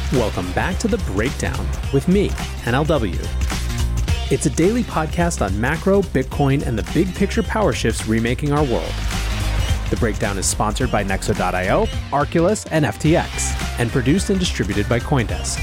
Welcome back to The Breakdown with me, NLW. It's a daily podcast on macro, Bitcoin, and the big picture power shifts remaking our world. The Breakdown is sponsored by Nexo.io, Arculus, and FTX, and produced and distributed by CoinDesk.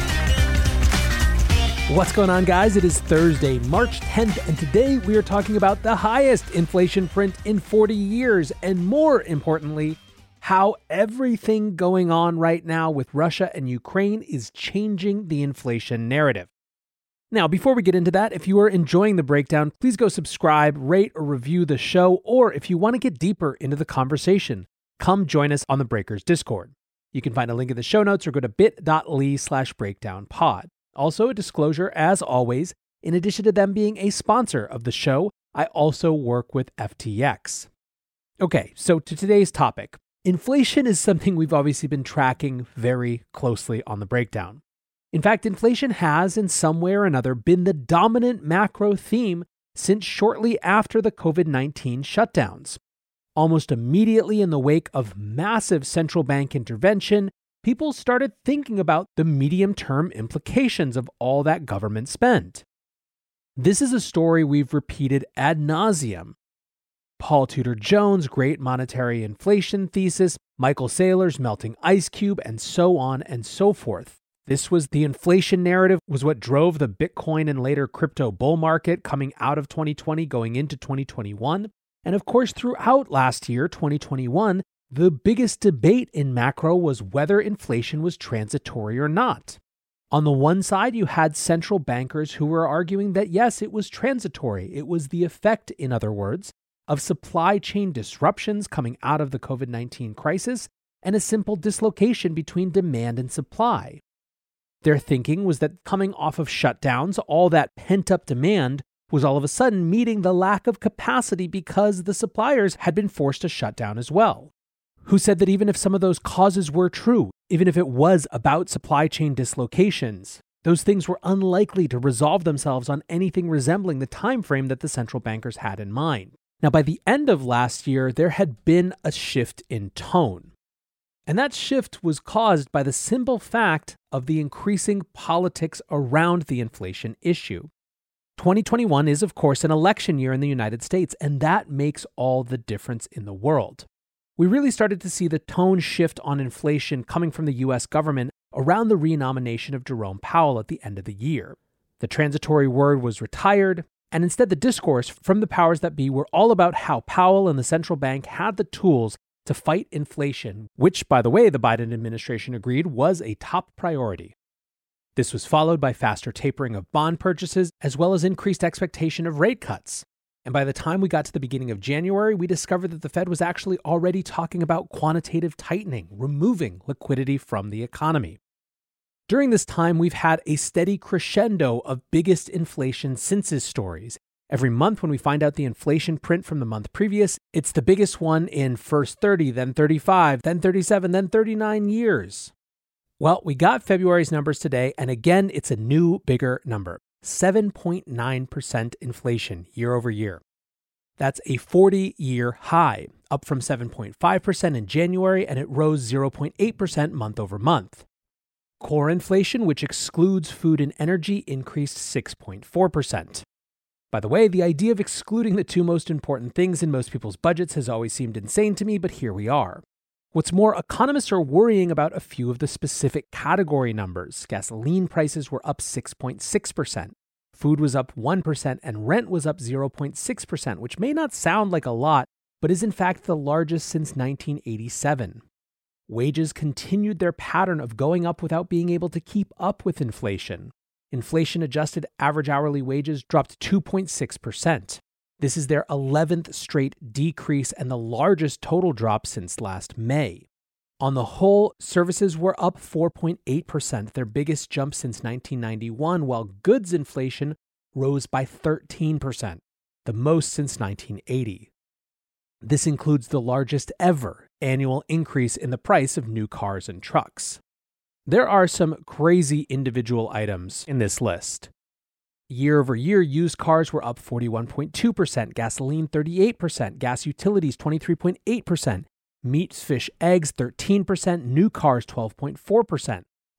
What's going on, guys? It is Thursday, March 10th, and today we are talking about the highest inflation print in 40 years, and more importantly, how everything going on right now with Russia and Ukraine is changing the inflation narrative. Now, before we get into that, if you are enjoying the breakdown, please go subscribe, rate, or review the show, or if you want to get deeper into the conversation, come join us on the Breakers Discord. You can find a link in the show notes or go to bit.ly/breakdownpod. Also, a disclosure, as always, in addition to them being a sponsor of the show, I also work with FTX. Okay, so to today's topic. Inflation is something we've obviously been tracking very closely on the breakdown. In fact, inflation has, in some way or another, been the dominant macro theme since shortly after the COVID-19 shutdowns. Almost immediately in the wake of massive central bank intervention, people started thinking about the medium-term implications of all that government spend. This is a story we've repeated ad nauseum. Paul Tudor Jones' Great Monetary Inflation Thesis, Michael Saylor's Melting Ice Cube, and so on and so forth. This was the inflation narrative, was what drove the Bitcoin and later crypto bull market coming out of 2020 going into 2021. And of course, throughout last year, 2021, the biggest debate in macro was whether inflation was transitory or not. On the one side, you had central bankers who were arguing that yes, it was transitory. It was the effect, in other words, of supply chain disruptions coming out of the COVID-19 crisis and a simple dislocation between demand and supply. Their thinking was that coming off of shutdowns, all that pent-up demand was all of a sudden meeting the lack of capacity because the suppliers had been forced to shut down as well. Who said that even if some of those causes were true, even if it was about supply chain dislocations, those things were unlikely to resolve themselves on anything resembling the time frame that the central bankers had in mind. Now, by the end of last year, there had been a shift in tone. And that shift was caused by the simple fact of the increasing politics around the inflation issue. 2021 is, of course, an election year in the United States, and that makes all the difference in the world. We really started to see the tone shift on inflation coming from the US government around the renomination of Jerome Powell at the end of the year. The transitory word was retired, and instead the discourse from the powers that be were all about how Powell and the central bank had the tools to fight inflation, which, by the way, the Biden administration agreed was a top priority. This was followed by faster tapering of bond purchases, as well as increased expectation of rate cuts. And by the time we got to the beginning of January, we discovered that the Fed was actually already talking about quantitative tightening, removing liquidity from the economy. During this time, we've had a steady crescendo of biggest inflation census stories. Every month when we find out the inflation print from the month previous, it's the biggest one in first 30, then 35, then 37, then 39 years. Well, we got February's numbers today, and again, it's a new, bigger number, 7.9% inflation year over year. That's a 40-year high, up from 7.5% in January, and it rose 0.8% month over month. Core inflation, which excludes food and energy, increased 6.4%. By the way, the idea of excluding the two most important things in most people's budgets has always seemed insane to me, but here we are. What's more, economists are worrying about a few of the specific category numbers. Gasoline prices were up 6.6%, food was up 1%, and rent was up 0.6%, which may not sound like a lot, but is in fact the largest since 1987. Wages continued their pattern of going up without being able to keep up with inflation. Inflation-adjusted average hourly wages dropped 2.6%. This is their 11th straight decrease and the largest total drop since last May. On the whole, services were up 4.8%, their biggest jump since 1991, while goods inflation rose by 13%, the most since 1980. This includes the largest ever annual increase in the price of new cars and trucks. There are some crazy individual items in this list. Year over year, used cars were up 41.2%, gasoline 38%, gas utilities 23.8%, meat, fish, eggs 13%, new cars 12.4%,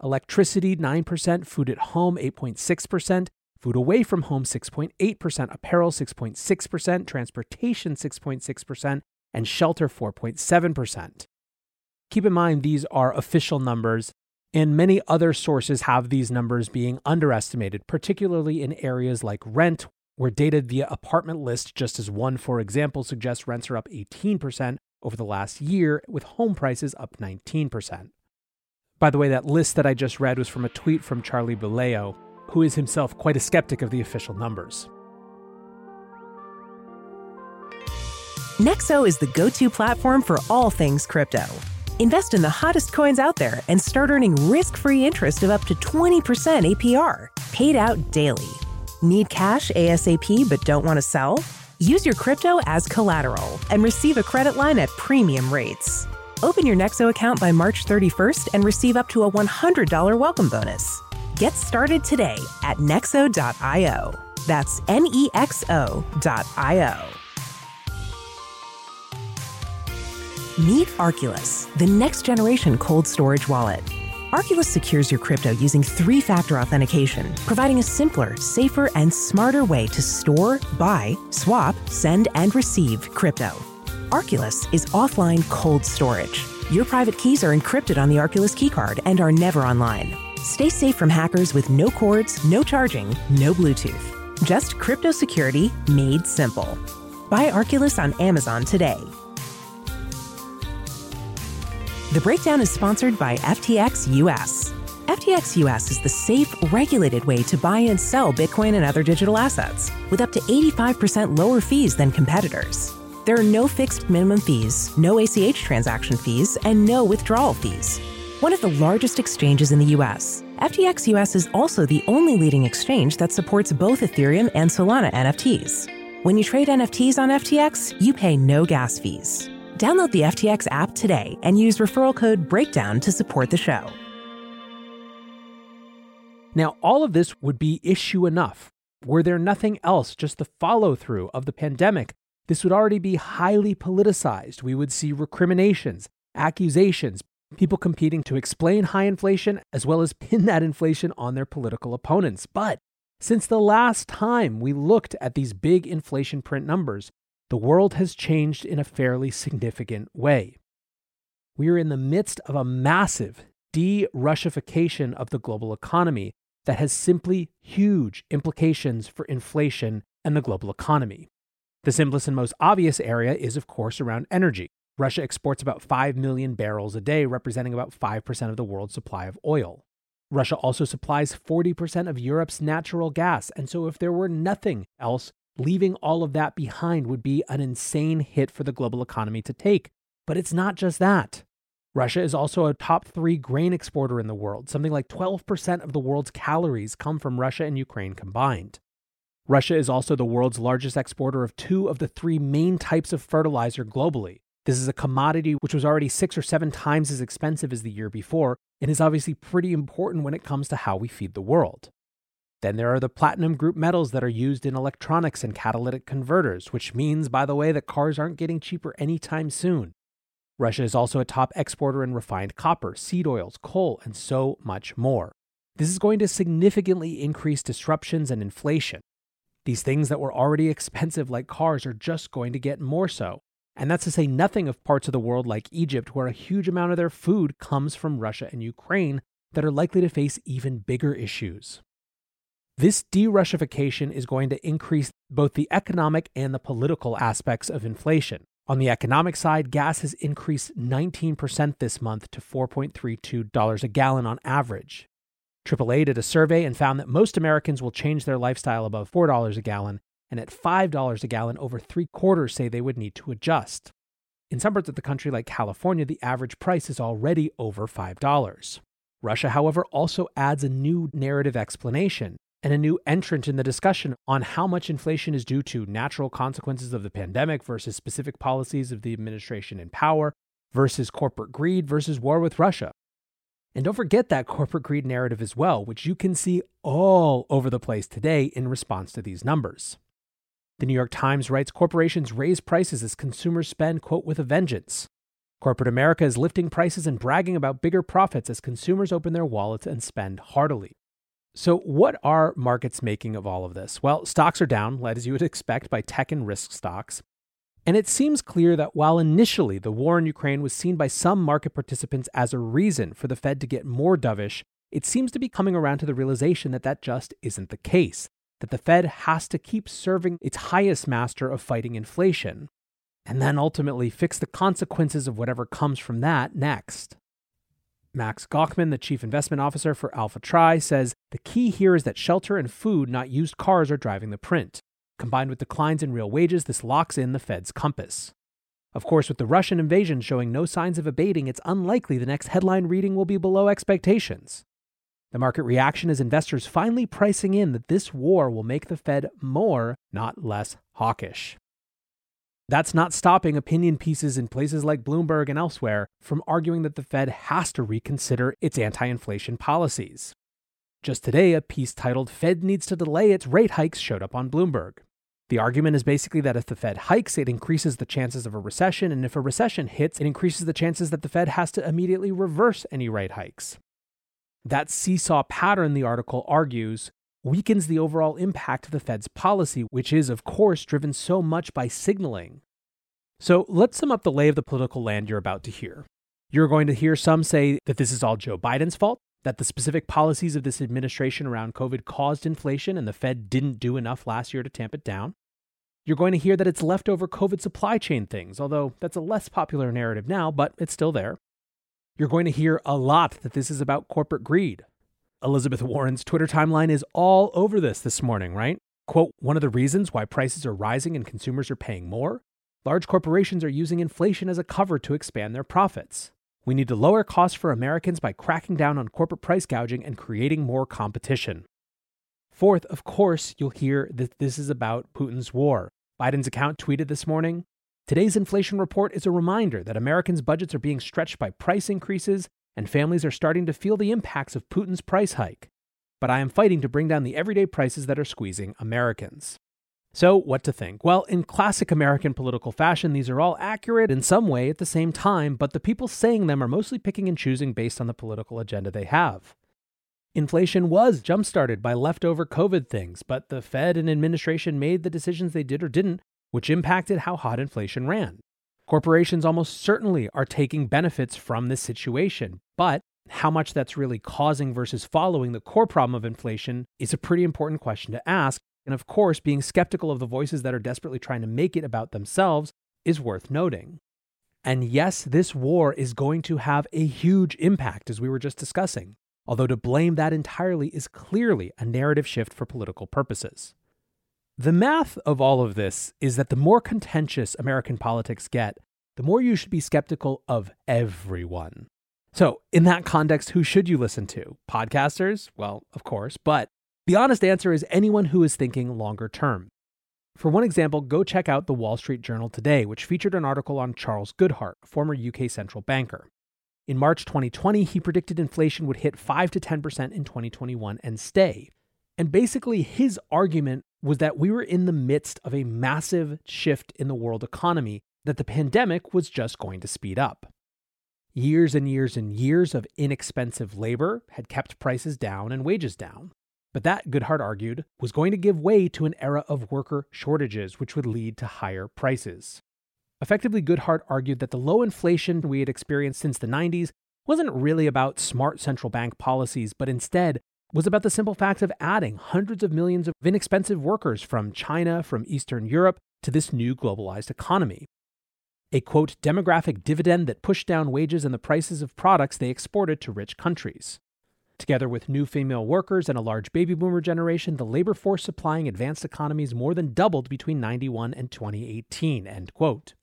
electricity 9%, food at home 8.6%, food away from home 6.8%, apparel 6.6%, transportation 6.6%, and shelter 4.7%. Keep in mind these are official numbers, and many other sources have these numbers being underestimated, particularly in areas like rent, where data via Apartment List, just as one for example, suggests rents are up 18% over the last year, with home prices up 19%. By the way, that list that I just read was from a tweet from Charlie Bileo, who is himself quite a skeptic of the official numbers. Nexo is the go-to platform for all things crypto. Invest in the hottest coins out there and start earning risk-free interest of up to 20% APR, paid out daily. Need cash ASAP but don't want to sell? Use your crypto as collateral and receive a credit line at premium rates. Open your Nexo account by March 31st and receive up to a $100 welcome bonus. Get started today at nexo.io. That's nexo.io. Meet Arculus, the next generation cold storage wallet. Arculus secures your crypto using 3-factor authentication, providing a simpler, safer, and smarter way to store, buy, swap, send, and receive crypto. Arculus is offline cold storage. Your private keys are encrypted on the Arculus keycard and are never online. Stay safe from hackers with no cords, no charging, no Bluetooth. Just crypto security made simple. Buy Arculus on Amazon today. The Breakdown is sponsored by FTX US. FTX US is the safe, regulated way to buy and sell Bitcoin and other digital assets, with up to 85% lower fees than competitors. There are no fixed minimum fees, no ACH transaction fees, and no withdrawal fees. One of the largest exchanges in the US, FTX US is also the only leading exchange that supports both Ethereum and Solana NFTs. When you trade NFTs on FTX, you pay no gas fees. Download the FTX app today and use referral code BREAKDOWN to support the show. Now, all of this would be issue enough. Were there nothing else, just the follow-through of the pandemic, this would already be highly politicized. We would see recriminations, accusations, people competing to explain high inflation as well as pin that inflation on their political opponents. But since the last time we looked at these big inflation print numbers, the world has changed in a fairly significant way. We are in the midst of a massive de-Russification of the global economy that has simply huge implications for inflation and the global economy. The simplest and most obvious area is, of course, around energy. Russia exports about 5 million barrels a day, representing about 5% of the world's supply of oil. Russia also supplies 40% of Europe's natural gas, and so if there were nothing else, leaving all of that behind would be an insane hit for the global economy to take. But it's not just that. Russia is also a top 3 grain exporter in the world. Something like 12% of the world's calories come from Russia and Ukraine combined. Russia is also the world's largest exporter of 2 of the 3 main types of fertilizer globally. This is a commodity which was already 6 or 7 times as expensive as the year before, and is obviously pretty important when it comes to how we feed the world. Then there are the platinum group metals that are used in electronics and catalytic converters, which means, by the way, that cars aren't getting cheaper anytime soon. Russia is also a top exporter in refined copper, seed oils, coal, and so much more. This is going to significantly increase disruptions and inflation. These things that were already expensive like cars are just going to get more so. And that's to say nothing of parts of the world like Egypt, where a huge amount of their food comes from Russia and Ukraine that are likely to face even bigger issues. This de-Russification is going to increase both the economic and the political aspects of inflation. On the economic side, gas has increased 19% this month to $4.32 a gallon on average. AAA did a survey and found that most Americans will change their lifestyle above $4 a gallon, and at $5 a gallon, over 3/4 say they would need to adjust. In some parts of the country like California, the average price is already over $5. Russia, however, also adds a new narrative explanation and a new entrant in the discussion on how much inflation is due to natural consequences of the pandemic versus specific policies of the administration in power versus corporate greed versus war with Russia. And don't forget that corporate greed narrative as well, which you can see all over the place today in response to these numbers. The New York Times writes corporations raise prices as consumers spend, quote, with a vengeance. Corporate America is lifting prices and bragging about bigger profits as consumers open their wallets and spend heartily. So what are markets making of all of this? Well, stocks are down, led as you would expect by tech and risk stocks. And it seems clear that while initially the war in Ukraine was seen by some market participants as a reason for the Fed to get more dovish, it seems to be coming around to the realization that that just isn't the case, that the Fed has to keep serving its highest master of fighting inflation, and then ultimately fix the consequences of whatever comes from that next. Max Gauckman, the chief investment officer for AlphaTri, says the key here is that shelter and food, not used cars, are driving the print. Combined with declines in real wages, this locks in the Fed's compass. Of course, with the Russian invasion showing no signs of abating, it's unlikely the next headline reading will be below expectations. The market reaction is investors finally pricing in that this war will make the Fed more, not less, hawkish. That's not stopping opinion pieces in places like Bloomberg and elsewhere from arguing that the Fed has to reconsider its anti-inflation policies. Just today, a piece titled "Fed Needs to Delay Its Rate Hikes" showed up on Bloomberg. The argument is basically that if the Fed hikes, it increases the chances of a recession, and if a recession hits, it increases the chances that the Fed has to immediately reverse any rate hikes. That seesaw pattern, the article argues, weakens the overall impact of the Fed's policy, which is, of course, driven so much by signaling. So let's sum up the lay of the political land you're about to hear. You're going to hear some say that this is all Joe Biden's fault, that the specific policies of this administration around COVID caused inflation and the Fed didn't do enough last year to tamp it down. You're going to hear that it's leftover COVID supply chain things, although that's a less popular narrative now, but it's still there. You're going to hear a lot that this is about corporate greed. Elizabeth Warren's Twitter timeline is all over this morning, right? Quote, one of the reasons why prices are rising and consumers are paying more? Large corporations are using inflation as a cover to expand their profits. We need to lower costs for Americans by cracking down on corporate price gouging and creating more competition. Fourth, of course, you'll hear that this is about Putin's war. Biden's account tweeted this morning, today's inflation report is a reminder that Americans' budgets are being stretched by price increases and families are starting to feel the impacts of Putin's price hike. But I am fighting to bring down the everyday prices that are squeezing Americans. So, what to think? Well, in classic American political fashion, these are all accurate in some way at the same time, but the people saying them are mostly picking and choosing based on the political agenda they have. Inflation was jump-started by leftover COVID things, but the Fed and administration made the decisions they did or didn't, which impacted how hot inflation ran. Corporations almost certainly are taking benefits from this situation, but how much that's really causing versus following the core problem of inflation is a pretty important question to ask. And of course, being skeptical of the voices that are desperately trying to make it about themselves is worth noting. And yes, this war is going to have a huge impact, as we were just discussing, although to blame that entirely is clearly a narrative shift for political purposes. The math of all of this is that the more contentious American politics get, the more you should be skeptical of everyone. So, in that context, who should you listen to? Podcasters? Well, of course, but the honest answer is anyone who is thinking longer term. For one example, go check out the Wall Street Journal today, which featured an article on Charles Goodhart, a former UK central banker. In March 2020, he predicted inflation would hit 5 to 10% in 2021 and stay. And basically, his argument was that we were in the midst of a massive shift in the world economy that the pandemic was just going to speed up. Years and years and years of inexpensive labor had kept prices down and wages down. But that, Goodhart argued, was going to give way to an era of worker shortages, which would lead to higher prices. Effectively, Goodhart argued that the low inflation we had experienced since the 90s wasn't really about smart central bank policies, but instead was about the simple fact of adding hundreds of millions of inexpensive workers from China, from Eastern Europe, to this new globalized economy. A, quote, demographic dividend that pushed down wages and the prices of products they exported to rich countries. Together with new female workers and a large baby boomer generation, the labor force supplying advanced economies more than doubled between 91 and 2018, end quote.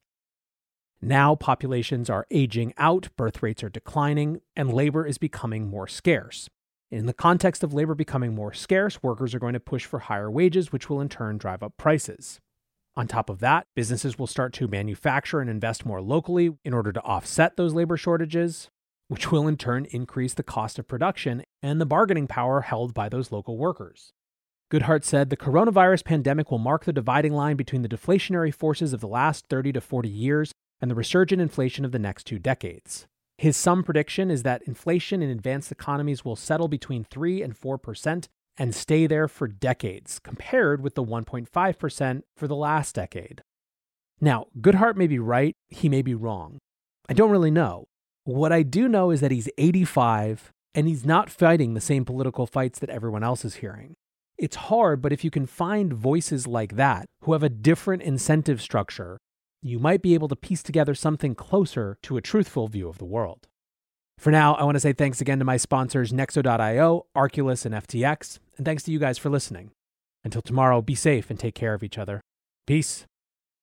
Now populations are aging out, birth rates are declining, and labor is becoming more scarce. In the context of labor becoming more scarce, workers are going to push for higher wages, which will in turn drive up prices. On top of that, businesses will start to manufacture and invest more locally in order to offset those labor shortages, which will in turn increase the cost of production and the bargaining power held by those local workers. Goodhart said the coronavirus pandemic will mark the dividing line between the deflationary forces of the last 30 to 40 years and the resurgent inflation of the next 2 decades. His sum prediction is that inflation in advanced economies will settle between 3 and 4% and stay there for decades, compared with the 1.5% for the last decade. Now, Goodhart may be right, he may be wrong. I don't really know. What I do know is that he's 85 and he's not fighting the same political fights that everyone else is hearing. It's hard, but if you can find voices like that who have a different incentive structure, you might be able to piece together something closer to a truthful view of the world. For now, I want to say thanks again to my sponsors Nexo.io, Arculus, and FTX, and thanks to you guys for listening. Until tomorrow, be safe and take care of each other. Peace.